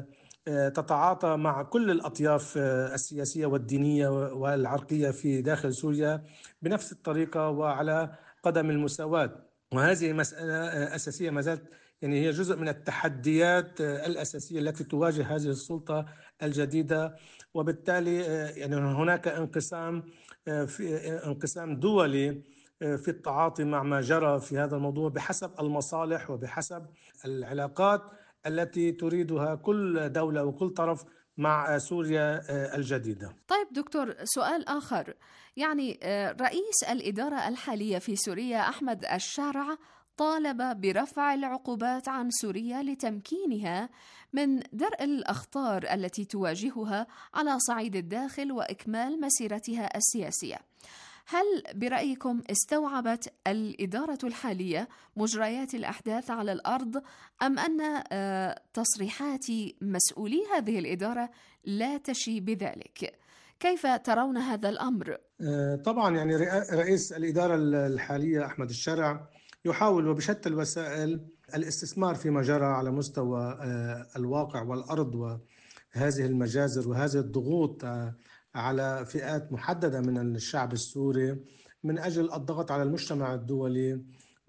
تتعاطى مع كل الأطياف السياسية والدينية والعرقية في داخل سوريا بنفس الطريقة وعلى قدم المساواة. وهذه مسألة أساسية ما زالت يعني هي جزء من التحديات الأساسية التي تواجه هذه السلطة الجديدة. وبالتالي يعني هناك انقسام في انقسام دولي في التعاطي مع ما جرى في هذا الموضوع بحسب المصالح وبحسب العلاقات التي تريدها كل دولة وكل طرف مع سوريا الجديدة. طيب دكتور، سؤال آخر، يعني رئيس الإدارة الحالية في سوريا أحمد الشارع طالب برفع العقوبات عن سوريا لتمكينها من درء الأخطار التي تواجهها على صعيد الداخل وإكمال مسيرتها السياسية. هل برأيكم استوعبت الإدارة الحالية مجريات الأحداث على الأرض، أم أن تصريحات مسؤولي هذه الإدارة لا تشي بذلك؟ كيف ترون هذا الأمر؟ طبعا يعني رئيس الإدارة الحالية أحمد الشارع يحاول وبشتى الوسائل الاستثمار فيما جرى على مستوى الواقع والأرض وهذه المجازر وهذه الضغوط على فئات محددة من الشعب السوري من أجل الضغط على المجتمع الدولي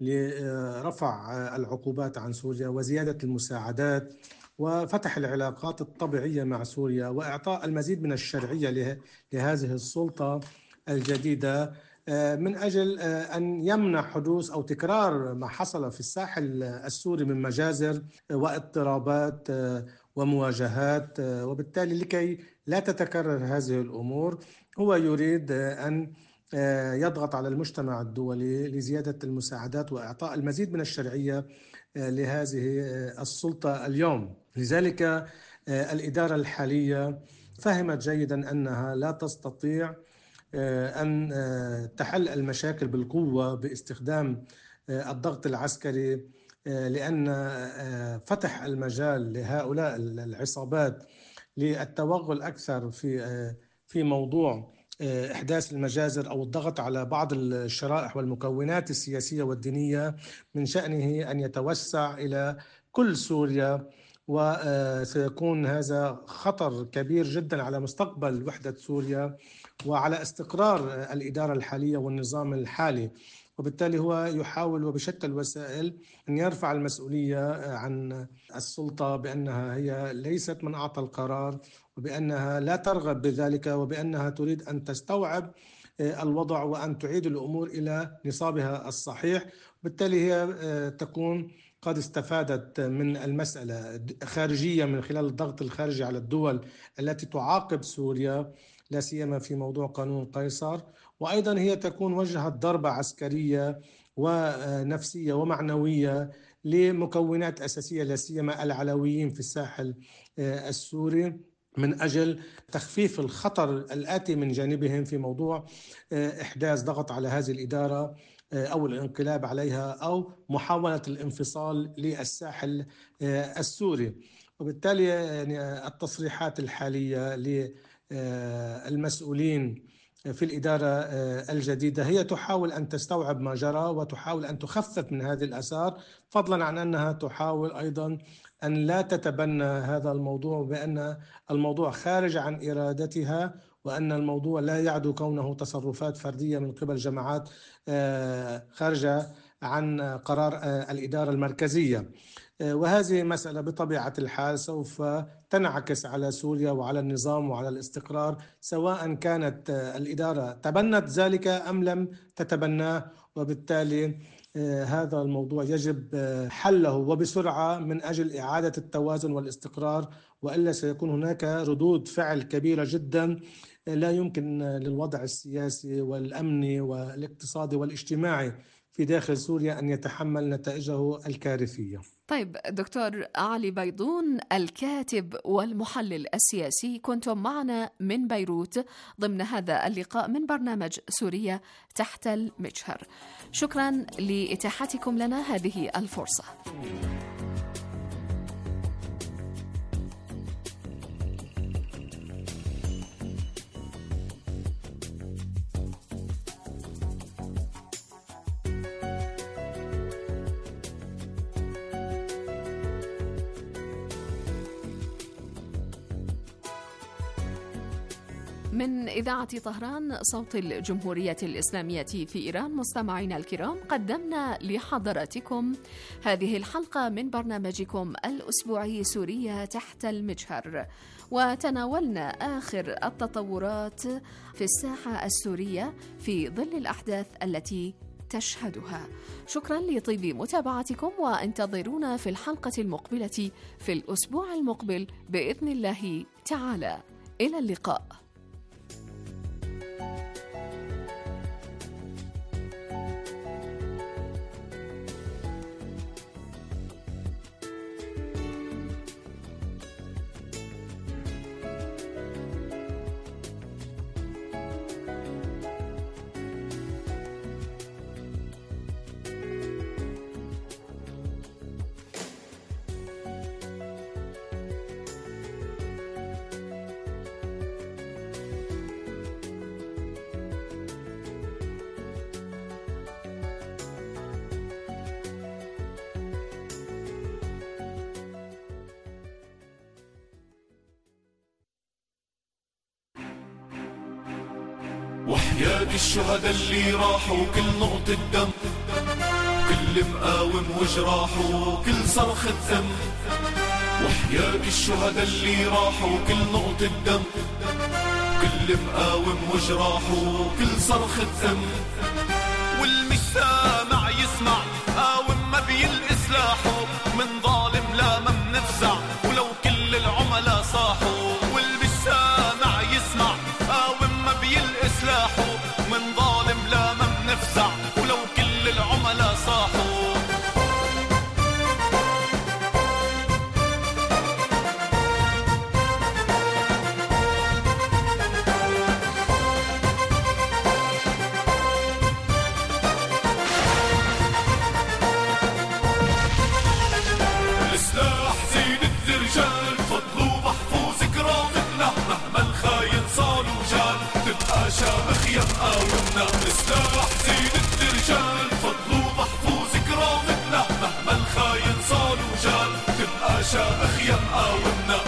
لرفع العقوبات عن سوريا وزيادة المساعدات وفتح العلاقات الطبيعية مع سوريا وإعطاء المزيد من الشرعية لهذه السلطة الجديدة من أجل أن يمنع حدوث أو تكرار ما حصل في الساحل السوري من مجازر واضطرابات ومواجهات. وبالتالي لكي لا تتكرر هذه الأمور هو يريد أن يضغط على المجتمع الدولي لزيادة المساعدات وإعطاء المزيد من الشرعية لهذه السلطة اليوم. لذلك الإدارة الحالية فهمت جيدا أنها لا تستطيع أن تحل المشاكل بالقوة باستخدام الضغط العسكري، لأن فتح المجال لهؤلاء العصابات للتوغل أكثر في في موضوع إحداث المجازر أو الضغط على بعض الشرائح والمكونات السياسية والدينية من شأنه أن يتوسع إلى كل سوريا، وسيكون هذا خطر كبير جدا على مستقبل وحدة سوريا وعلى استقرار الإدارة الحالية والنظام الحالي. وبالتالي هو يحاول وبشتى الوسائل أن يرفع المسؤولية عن السلطة بأنها هي ليست من أعطى القرار وبأنها لا ترغب بذلك وبأنها تريد أن تستوعب الوضع وأن تعيد الأمور إلى نصابها الصحيح. بالتالي هي تكون قد استفادت من المسألة خارجية من خلال الضغط الخارجي على الدول التي تعاقب سوريا لا سيما في موضوع قانون قيصر، وأيضا هي تكون وجهت ضربة عسكرية ونفسية ومعنوية لمكونات أساسية لا سيما العلويين في الساحل السوري من أجل تخفيف الخطر الآتي من جانبهم في موضوع إحداث ضغط على هذه الإدارة أو الانقلاب عليها أو محاولة الانفصال للساحل السوري. وبالتالي يعني التصريحات الحالية للمسؤولين في الإدارة الجديدة هي تحاول أن تستوعب ما جرى وتحاول أن تخفف من هذه الآثار، فضلا عن أنها تحاول أيضا أن لا تتبنى هذا الموضوع بأن الموضوع خارج عن إرادتها وأن الموضوع لا يعدو كونه تصرفات فردية من قبل جماعات خارجة عن قرار الإدارة المركزية. وهذه مسألة بطبيعة الحال سوف تنعكس على سوريا وعلى النظام وعلى الاستقرار، سواء كانت الإدارة تبنت ذلك أم لم تتبناه. وبالتالي هذا الموضوع يجب حله وبسرعة من أجل إعادة التوازن والاستقرار، وإلا سيكون هناك ردود فعل كبيرة جدا لا يمكن للوضع السياسي والأمني والاقتصادي والاجتماعي في داخل سوريا أن يتحمل نتائجه الكارثية. طيب دكتور علي بيضون، الكاتب والمحلل السياسي، كنتم معنا من بيروت ضمن هذا اللقاء من برنامج سوريا تحت المجهر. شكرا لإتاحتكم لنا هذه الفرصة. من إذاعة طهران صوت الجمهورية الإسلامية في إيران. مستمعينا الكرام، قدمنا لحضراتكم هذه الحلقة من برنامجكم الأسبوعي سوريا تحت المجهر، وتناولنا آخر التطورات في الساحة السورية في ظل الأحداث التي تشهدها. شكرا لطيب متابعتكم، وانتظرونا في الحلقة المقبلة في الأسبوع المقبل بإذن الله تعالى. إلى اللقاء. وحياة الشهداء اللي راحوا، كل نقطة دم، كل مقاوم وجراحه، كل صرخة دم. وحياة الشهداء اللي راحوا، كل نقطة دم، كل مقاوم وجراحه، كل صرخة دم. والمش سامع يسمع، قاوم ما بيلقى سلاحه، من ظالم لا ما منفزع ولو كل العملاء صاحوا. والمش سامع يسمع، قاوم ما بيلقى سلاحه، من ظالم لا ما منفزع ولو كل العملاء صاحوا. السلاح زينة الرجال، فضلوا محفوظ كرامتنا، مهما الخاين صار وجال تبقى شامخ يا مقاومنا. السلاح زينة الرجال، فضلوا محفوظ كرامتنا، مهما الخاين صار وجال تبقى شامخ يا مقاومنا.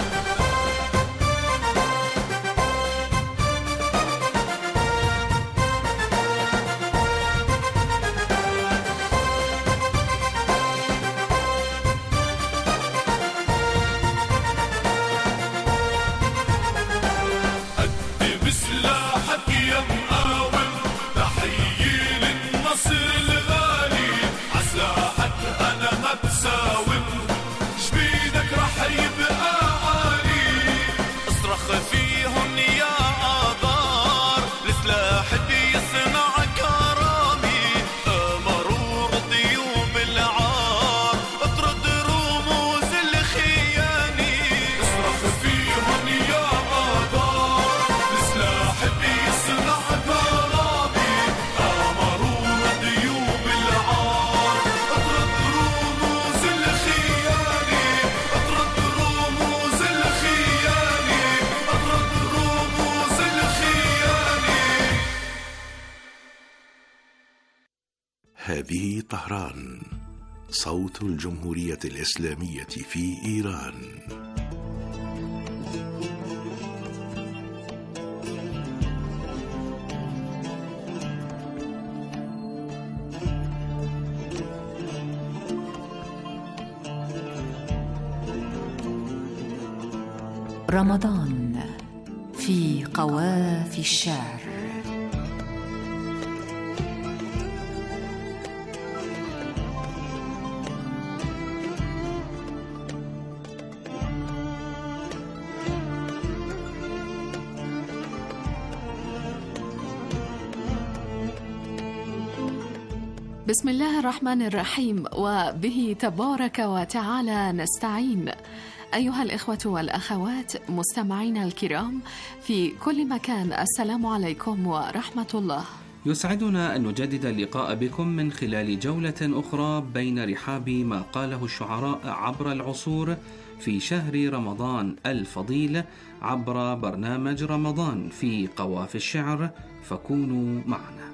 هذه طهران، صوت الجمهورية الإسلامية في إيران. رمضان في قوافي الشعر. بسم الله الرحمن الرحيم، وبه تبارك وتعالى نستعين. أيها الإخوة والأخوات مستمعينا الكرام في كل مكان، السلام عليكم ورحمة الله. يسعدنا أن نجدد اللقاء بكم من خلال جولة أخرى بين رحاب ما قاله الشعراء عبر العصور في شهر رمضان الفضيل عبر برنامج رمضان في قوافي الشعر، فكونوا معنا.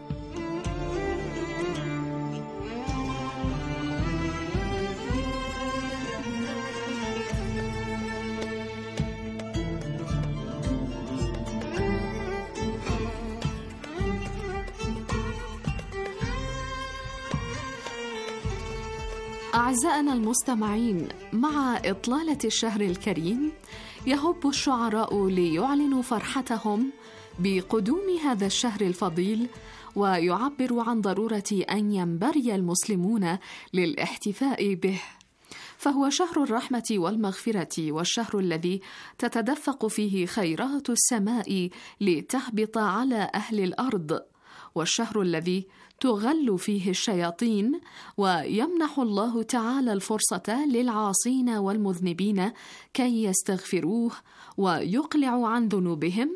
أعزائنا المستمعين، مع إطلالة الشهر الكريم يهب الشعراء ليعلنوا فرحتهم بقدوم هذا الشهر الفضيل، ويعبروا عن ضرورة أن ينبري المسلمون للاحتفاء به، فهو شهر الرحمة والمغفرة، والشهر الذي تتدفق فيه خيرات السماء لتهبط على أهل الأرض، والشهر الذي تغل فيه الشياطين، ويمنح الله تعالى الفرصة للعاصين والمذنبين كي يستغفروه ويقلعوا عن ذنوبهم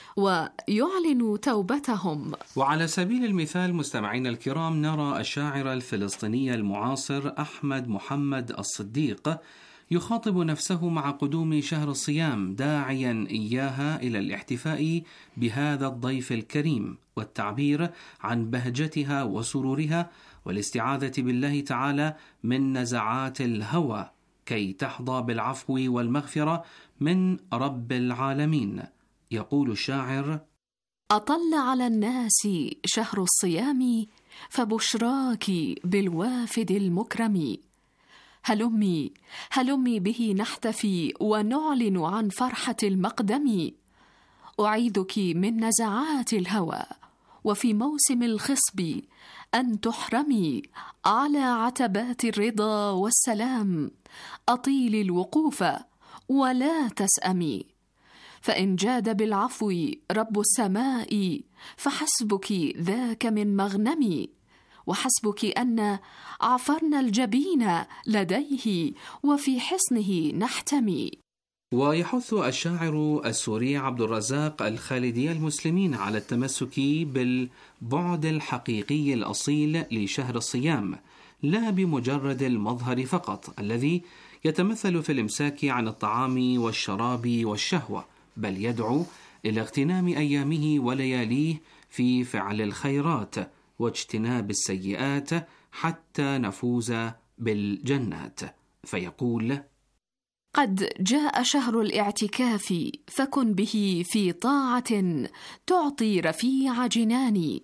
ويعلنوا توبتهم. وعلى سبيل المثال مستمعين الكرام، نرى الشاعر الفلسطيني المعاصر أحمد محمد الصديق يخاطب نفسه مع قدوم شهر الصيام، داعيا إياها إلى الاحتفاء بهذا الضيف الكريم والتعبير عن بهجتها وسرورها، والاستعاذة بالله تعالى من نزعات الهوى كي تحظى بالعفو والمغفرة من رب العالمين. يقول الشاعر: أطل على الناس شهر الصيام، فبشراك بالوافد المكرم. هلمي هلمي به نحتفي ونعلن عن فرحة المقدم. أعيذك من نزعات الهوى، وفي موسم الخصب أن تحرمي على عتبات الرضا والسلام. أطيلي الوقوف ولا تسأمي، فإن جاد بالعفو رب السماء، فحسبك ذاك من مغنمي. وحسبك أن عفرنا الجبين لديه، وفي حصنه نحتمي. ويحث الشاعر السوري عبد الرزاق الخالدي المسلمين على التمسك بالبعد الحقيقي الأصيل لشهر الصيام، لا بمجرد المظهر فقط الذي يتمثل في الإمساك عن الطعام والشراب والشهوة، بل يدعو إلى اغتنام أيامه ولياليه في فعل الخيرات واجتناب السيئات حتى نفوز بالجنات. فيقول: قد جاء شهر الاعتكاف، فكن به في طاعة تعطي رفيع جناني،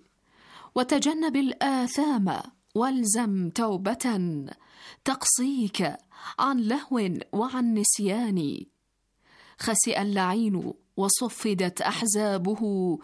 وتجنب الآثام والزم توبة تقصيك عن لهو وعن نسيان. خسئ اللعين وصفدت أحزابه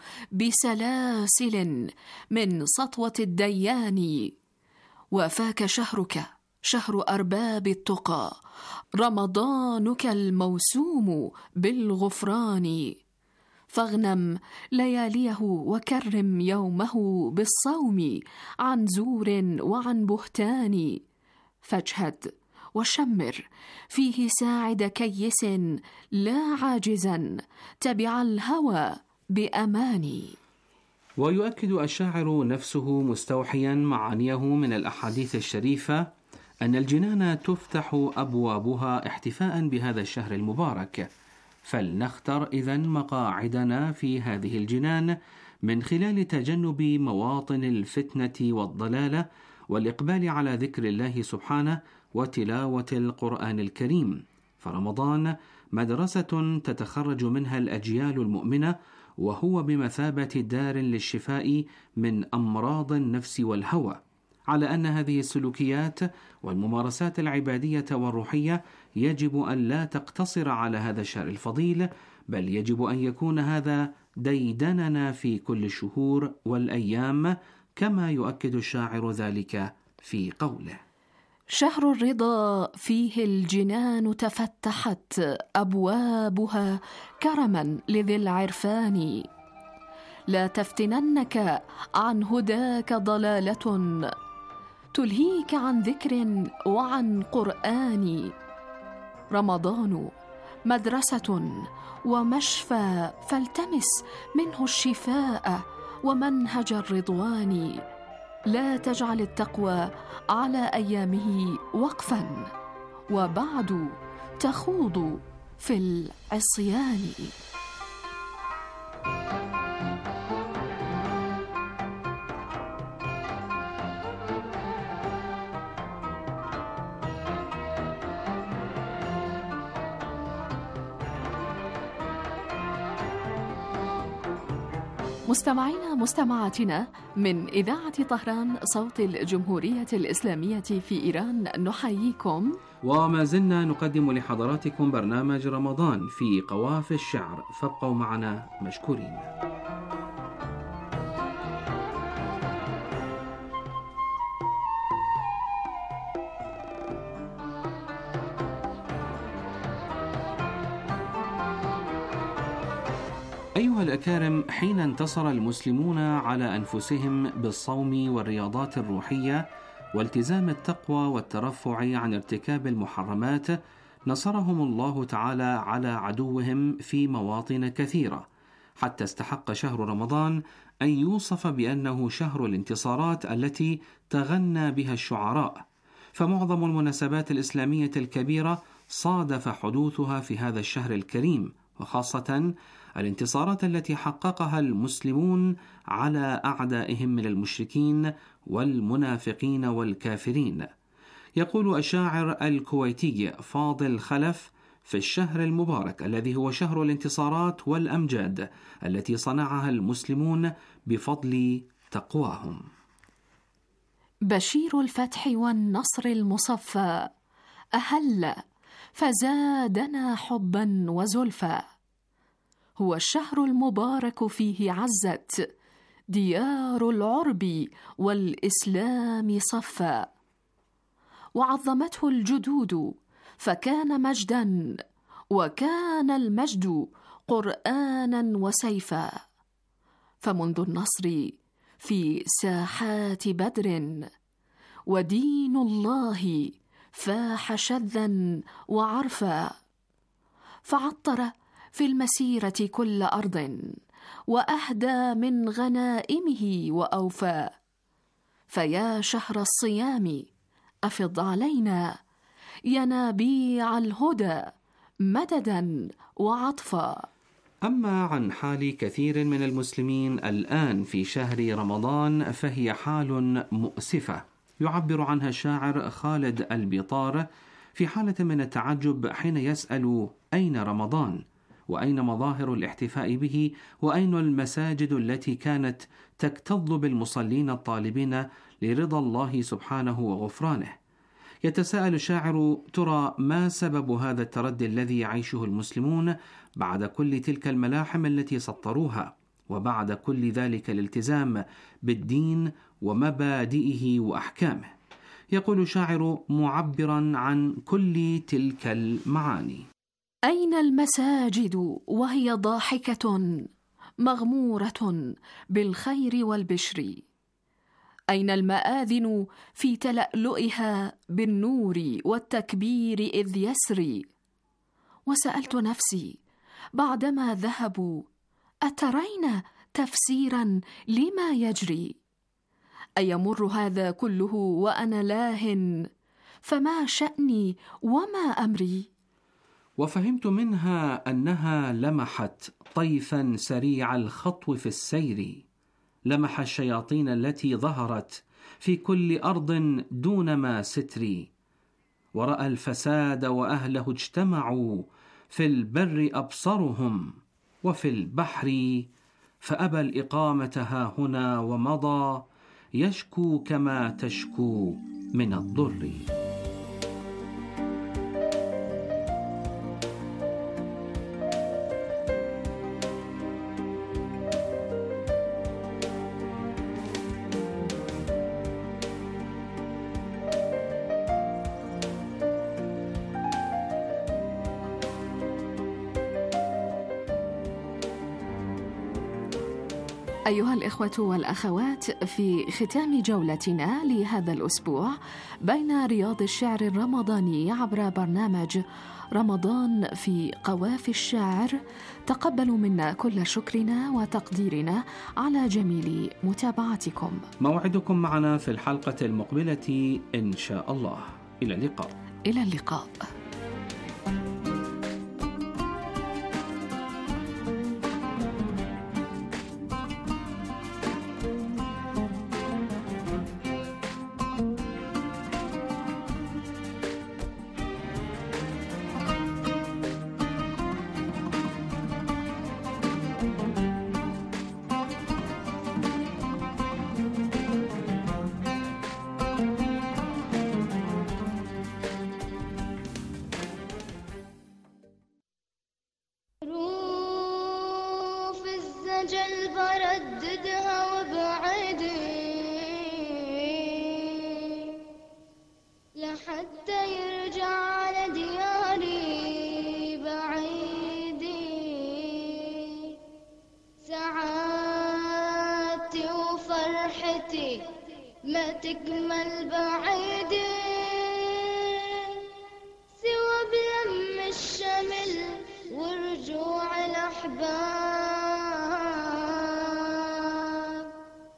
بسلاسل من سطوة الديان. وفاك شهرك شهر أرباب التقى، رمضانك الموسوم بالغفران. فاغنم لياليه وكرم يومه بالصوم عن زور وعن بهتان. فاجهد وشمر فيه ساعد كيس لا عاجزا، تبع الهوى بأماني. ويؤكد الشاعر نفسه مستوحيا معانيه من الأحاديث الشريفة أن الجنان تفتح أبوابها احتفاء بهذا الشهر المبارك، فلنختر إذن مقاعدنا في هذه الجنان من خلال تجنب مواطن الفتنة والضلالة، والإقبال على ذكر الله سبحانه وتلاوة القرآن الكريم. فرمضان مدرسة تتخرج منها الأجيال المؤمنة، وهو بمثابة دار للشفاء من أمراض النفس والهوى، على أن هذه السلوكيات والممارسات العبادية والروحية يجب أن لا تقتصر على هذا الشهر الفضيل، بل يجب أن يكون هذا ديدننا في كل الشهور والأيام، كما يؤكد الشاعر ذلك في قوله: شهر الرضا فيه الجنان تفتحت أبوابها كرما لذي العرفان. لا تفتننك عن هداك ضلالة، تلهيك عن ذكر وعن قرآن. رمضان مدرسة ومشفى، فالتمس منه الشفاء ومنهج الرضوان. لا تجعل التقوى على أيامه وقفا، وبعد تخوض في العصيان. مستمعينا مستمعاتنا من إذاعة طهران صوت الجمهورية الإسلامية في إيران نحييكم، وما زلنا نقدم لحضراتكم برنامج رمضان في قوافي الشعر، فابقوا معنا مشكورين. أيها الأكارم، حين انتصر المسلمون على أنفسهم بالصوم والرياضات الروحية والتزام التقوى والترفع عن ارتكاب المحرمات، نصرهم الله تعالى على عدوهم في مواطن كثيرة، حتى استحق شهر رمضان أن يوصف بأنه شهر الانتصارات التي تغنى بها الشعراء، فمعظم المناسبات الإسلامية الكبيرة صادف حدوثها في هذا الشهر الكريم، وخاصة الانتصارات التي حققها المسلمون على أعدائهم من المشركين والمنافقين والكافرين. يقول الشاعر الكويتي فاضل خلف في الشهر المبارك الذي هو شهر الانتصارات والأمجاد التي صنعها المسلمون بفضل تقواهم: بشير الفتح والنصر المصفى أهل فزادنا حبا وزلفى، هو الشهر المبارك فيه عزت ديار العرب والإسلام صفا، وعظمته الجدود فكان مجدا، وكان المجد قرآنا وسيفا، فمنذ النصر في ساحات بدر ودين الله فاح شذا وعرفا، فعطر في المسيرة كل أرض وأهدى من غنائمه وأوفى، فيا شهر الصيام أفض علينا ينابيع الهدى مددا وعطفا. أما عن حال كثير من المسلمين الآن في شهر رمضان فهي حال مؤسفة يعبر عنها الشاعر خالد البيطار في حالة من التعجب حين يسأل: أين رمضان؟ وأين مظاهر الاحتفاء به؟ وأين المساجد التي كانت تكتظ بالمصلين الطالبين لرضا الله سبحانه وغفرانه؟ يتساءل الشاعر: ترى ما سبب هذا التردي الذي يعيشه المسلمون بعد كل تلك الملاحم التي سطروها، وبعد كل ذلك الالتزام بالدين ومبادئه وأحكامه؟ يقول الشاعر معبرا عن كل تلك المعاني: أين المساجد وهي ضاحكة مغمورة بالخير والبشر؟ أين المآذن في تلألؤها بالنور والتكبير إذ يسري؟ وسألت نفسي بعدما ذهبوا: أترين تفسيرا لما يجري؟ أيمر هذا كله وأنا لاه؟ فما شأني وما أمري؟ وفهمت منها أنها لمحت طيفا سريع الخطو في السير، لمح الشياطين التي ظهرت في كل أرض دون ما ستر، ورأى الفساد وأهله اجتمعوا، في البر أبصرهم وفي البحر، فأبى الإقامة ها هنا ومضى، يشكو كما تشكو من الضر. أيها الإخوة والأخوات، في ختام جولتنا لهذا الأسبوع بين رياض الشعر الرمضاني عبر برنامج رمضان في قوافي الشعر، تقبلوا منا كل شكرنا وتقديرنا على جميل متابعتكم. موعدكم معنا في الحلقة المقبلة إن شاء الله. إلى اللقاء. إلى اللقاء. خجل برددها وبعدي لحتى يرجع على دياري بعيدي. سعادتي وفرحتي ما تكمل بعيدي سوى بلم الشمل ورجوع الأحباب.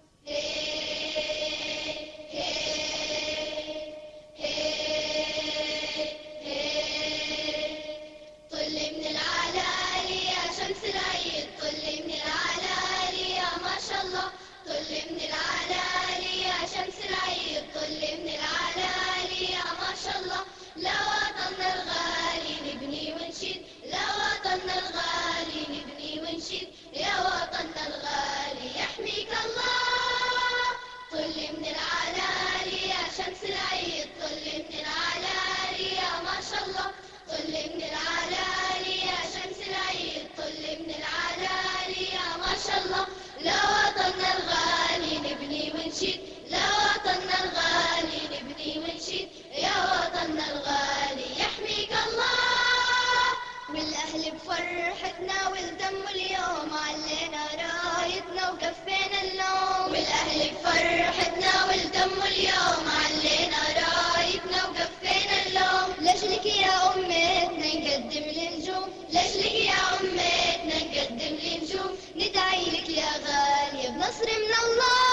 طلي من العلالي يا شمس العيد، طلي من العلالي يا ما شاء الله، طلي من العلالي يا شمس العيد، طلي من العلالي يا ما شاء الله. لوطننا الغالي نبني ونشيد، لوطننا الغالي نبني ونشيد، يا وطننا الغالي يحميك الله. طلي من العلالي يا شمس العيد، طلي من العلالي يا ما شاء الله، طلي من العلالي يا شمس العيد، طلي من العلالي يا ما شاء الله. لوطننا الغالي نبني ونشيد، لوطننا الغالي نبني ونشيد، يا وطننا الغالي يحميك الله. والأهل بفرحتنا والدم اليوم علينا رايتنا وكفينا اللوم، والأهل بفرحتنا والدم اليوم علينا رايتنا وكفينا اللوم. لأجلك يا أمتنا نقدم للنجوم، لأجلك يا أمتنا نقدم للنجوم، ندعي لك يا غالية بنصر من الله.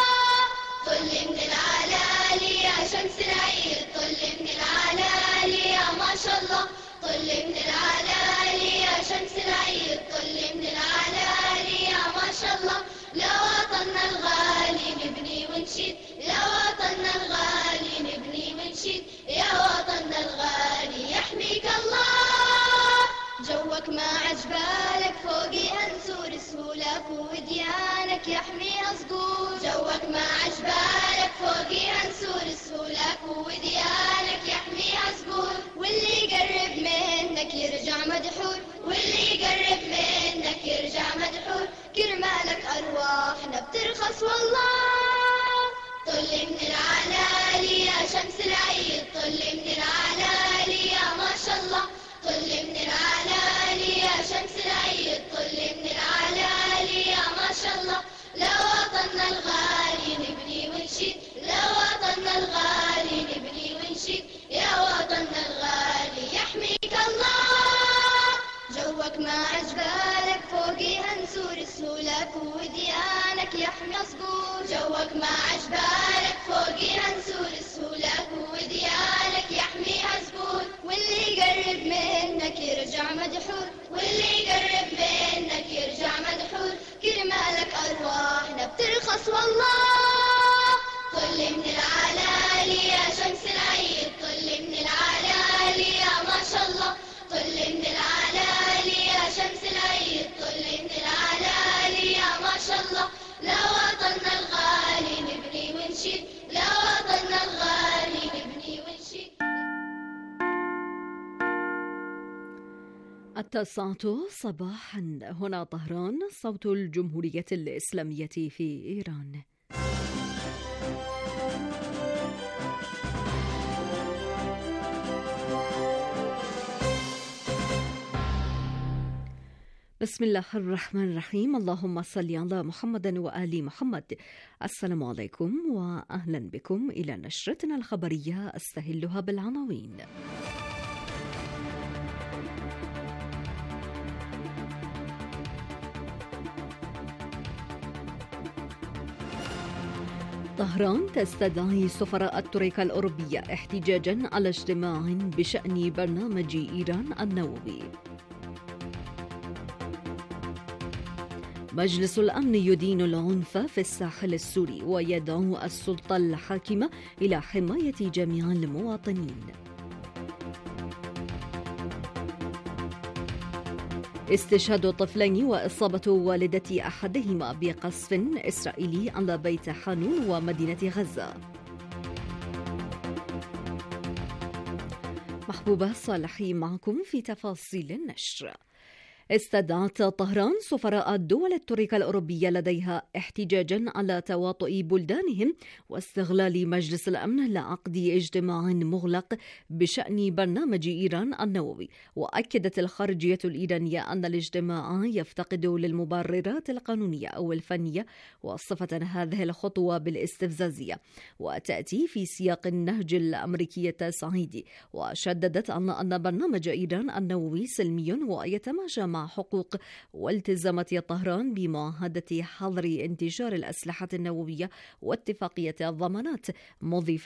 طلي من العلالي يا شمس العيد، طلي من العلالي يا ما شاء الله، طلي من العلالي يا شمس العيد، طلي من العلالي يا ما شاء الله. لوطننا الغالي نبني ونشيد، لوطننا الغالي نبني ونشيد، يا وطننا الغالي يحميك الله. جوك ما عجبالك فوقيها نسور سهولك وديانك يحميها صقور، جوك ما عجبالك فوقيها نسور سهولك وديانك يحميها صقور. واللي يقرب منك يرجع مدحور، واللي يقرب منك يرجع مدحور، كرمالك أرواحنا بترخص والله. طلي من العلالي يا شمس العيد، طلي من العلالي يا ما شاء الله، طلي من العلالي يا شمس العيد، طلي من العلالي يا ما شاء الله. لوطننا الغالي نبني ونشيد، لوطننا الغالي نبني ونشيد، يا وطننا الغالي يحميك الله. جوك ما عجبالك فوقيها نسور سهولك وديانك يحمي صقور، جوك ما عجبالك فوقيها نسور سهولك وديانك يحميها صقور. واللي يقرب منك يرجع مدحور، واللي يقرب منك يرجع مدحور، كرمالك أرواحنا بترخص والله. طلي من العلالي يا شمس العيد، طلي من العلالي يا ما شاء الله، طلي من العلالي يا شمس العيد، طلي من العلالي يا ما شاء الله. لوطننا الغالي نبني ونشيد، لوطننا الغالي نبني ونشيد. التاسعة صباحا، هنا طهران، صوت الجمهورية الإسلامية في إيران. بسم الله الرحمن الرحيم، اللهم صل على محمد وآل محمد. السلام عليكم وأهلا بكم إلى نشرتنا الخبرية أستهلها بالعناوين. طهران تستدعي سفراء الترويكا الأوروبية احتجاجا على اجتماع بشأن برنامج إيران النووي. مجلس الأمن يدين العنف في الساحل السوري ويدعو السلطة الحاكمة إلى حماية جميع المواطنين. استشهاد طفلين وإصابة والدة أحدهما بقصف إسرائيلي على بيت حانون ومدينة غزة. محبوبة صالحي معكم في تفاصيل النشر. استدعت طهران سفراء الدول التركة الأوروبية لديها احتجاجا على تواطؤ بلدانهم واستغلال مجلس الأمن لعقد اجتماع مغلق بشأن برنامج إيران النووي. وأكدت الخارجية الإيرانية أن الاجتماع يفتقد للمبررات القانونية أو الفنية، وصفت هذه الخطوة بالاستفزازية وتأتي في سياق النهج الأمريكي التصعيدي. وشددت أن أن برنامج إيران النووي سلمي ويتماشى مع حقوق والتزامات طهران بمعاهدة حظر انتشار الأسلحة النووية واتفاقية الضمانات، مضيفة